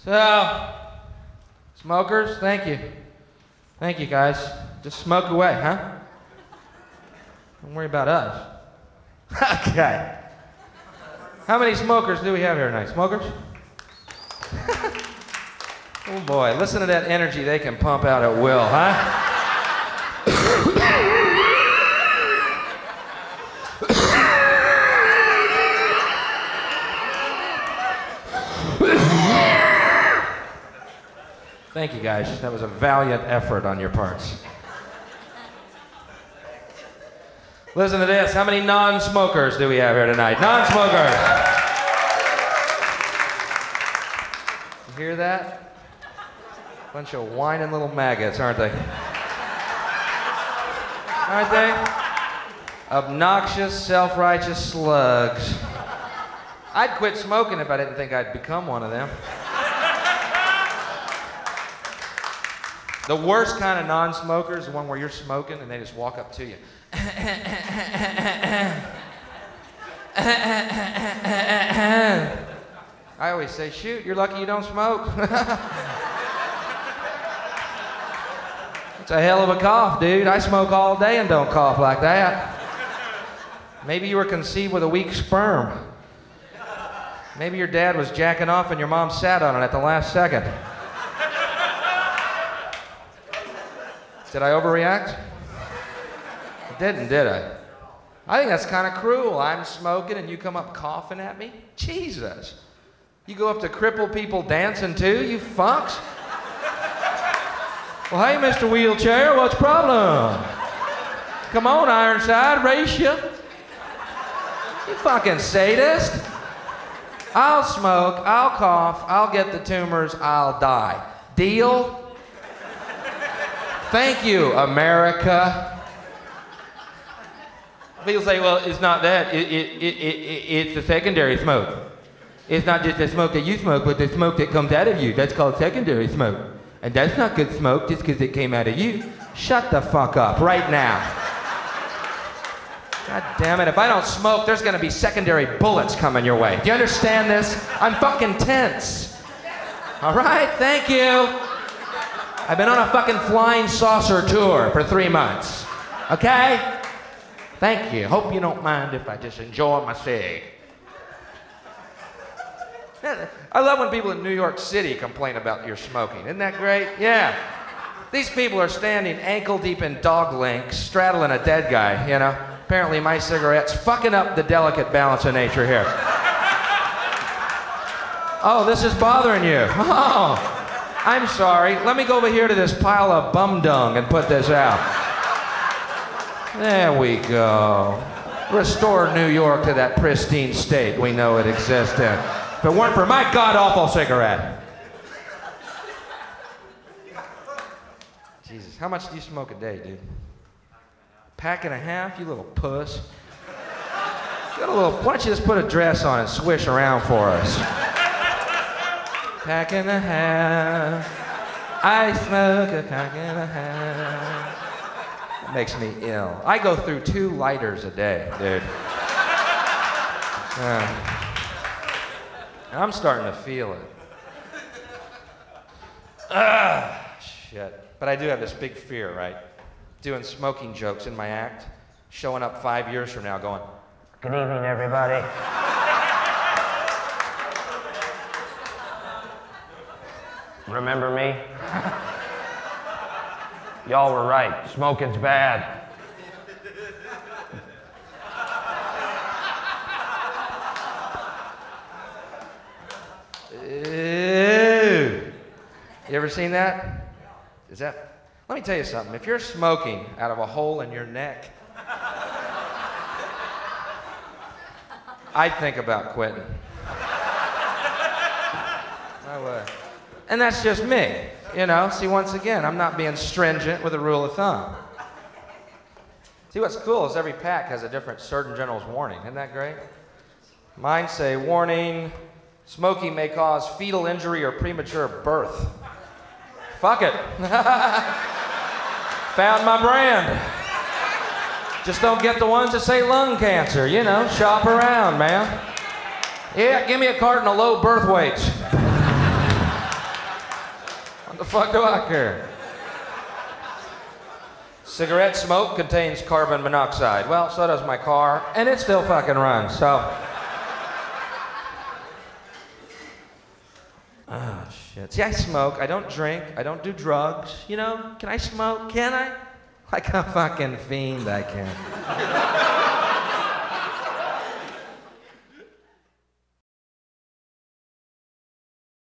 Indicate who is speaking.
Speaker 1: So, smokers, thank you. Thank you, guys. Just smoke away, huh? Don't worry about us. Okay. How many smokers do we have here tonight? Smokers? Oh boy, listen to that energy they can pump out at will, huh? Thank you, guys. That was a valiant effort on your parts. Listen to this. How many non-smokers do we have here tonight? Non-smokers. You hear that? Bunch of whining little maggots, aren't they? Aren't they? Obnoxious, self-righteous slugs. I'd quit smoking if I didn't think I'd become one of them. The worst kind of non-smoker is the one where you're smoking and they just walk up to you. I always say, shoot, you're lucky you don't smoke. It's a hell of a cough, dude. I smoke all day and don't cough like that. Maybe you were conceived with a weak sperm. Maybe your dad was jacking off and your mom sat on it at the last second. Did I overreact? I didn't, did I? I think that's kind of cruel. I'm smoking and you come up coughing at me? Jesus. You go up to crippled people dancing too, you funks? Well, hey, Mr. Wheelchair, what's the problem? Come on, Ironside, race you. You fucking sadist. I'll smoke, I'll cough, I'll get the tumors, I'll die. Deal? Thank you, America. People say, well, it's not that. It's the secondary smoke. It's not just the smoke that you smoke, but the smoke that comes out of you. That's called secondary smoke. And that's not good smoke just because it came out of you. Shut the fuck up right now. God damn it, if I don't smoke, there's gonna be secondary bullets coming your way. Do you understand this? I'm fucking tense. All right, thank you. I've been on a fucking flying saucer tour for 3 months. Okay? Thank you. Hope you don't mind if I just enjoy my cig. I love when people in New York City complain about your smoking. Isn't that great? Yeah. These people are standing ankle deep in dog links, straddling a dead guy, you know? Apparently my cigarette's fucking up the delicate balance of nature here. Oh, this is bothering you. Oh, I'm sorry. Let me go over here to this pile of bum dung and put this out. There we go. Restore New York to that pristine state we know it exists in. If it weren't for my god-awful cigarette. Jesus, how much do you smoke a day, dude? Pack and a half, you little puss. Got a little, why don't you just put a dress on and swish around for us? Pack and a half. I smoke a pack and a half. It makes me ill. I go through 2 lighters a day, dude. I'm starting to feel it. Shit. But I do have this big fear, right? Doing smoking jokes in my act, showing up 5 years from now going, "Good evening, everybody." Remember me? Y'all were right. Smoking's bad. Ew. You ever seen that? Is that? Let me tell you something. If you're smoking out of a hole in your neck, I'd think about quitting. I would. And that's just me, you know? See, once again, I'm not being stringent with a rule of thumb. See, what's cool is every pack has a different Surgeon General's warning. Isn't that great? Mine say, warning, smoking may cause fetal injury or premature birth. Fuck it. Found my brand. Just don't get the ones that say lung cancer, you know, shop around, man. Yeah, give me a carton of low birth weights. fuck do I care? Cigarette smoke contains carbon monoxide. Well, so does my car, and it still fucking runs, so. Oh, shit. See, I smoke, I don't drink, I don't do drugs. You know, can I smoke? Can I? Like a fucking fiend, I can.